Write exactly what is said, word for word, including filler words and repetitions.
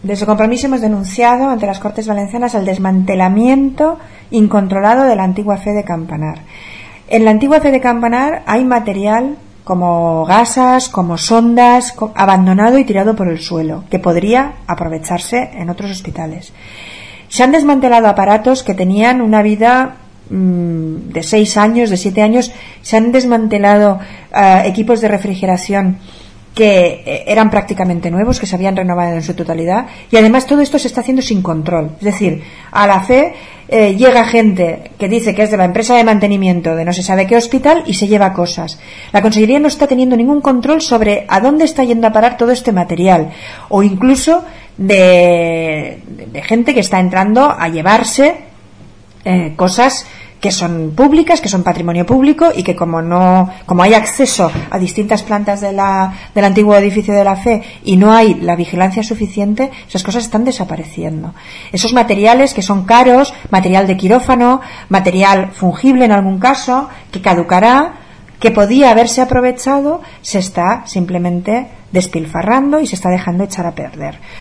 Desde Compromís hemos denunciado ante las Cortes Valencianas el desmantelamiento incontrolado de la antigua fe de Campanar. En la antigua fe de Campanar hay material como gasas, como sondas, abandonado y tirado por el suelo, que podría aprovecharse en otros hospitales. Se han desmantelado aparatos que tenían una vida mmm, de seis años, de siete años. Se han desmantelado uh, equipos de refrigeración que eran prácticamente nuevos, que se habían renovado en su totalidad, y además todo esto se está haciendo sin control. Es decir, a la fe eh, llega gente que dice que es de la empresa de mantenimiento de no se sabe qué hospital y se lleva cosas. La Consellería no está teniendo ningún control sobre a dónde está yendo a parar todo este material, o incluso de, de, de gente que está entrando a llevarse eh, cosas que son públicas, que son patrimonio público, y que como no, como hay acceso a distintas plantas de la, del antiguo edificio de la fe y no hay la vigilancia suficiente, esas cosas están desapareciendo. Esos materiales que son caros, material de quirófano, material fungible en algún caso, que caducará, que podía haberse aprovechado, se está simplemente despilfarrando y se está dejando echar a perder.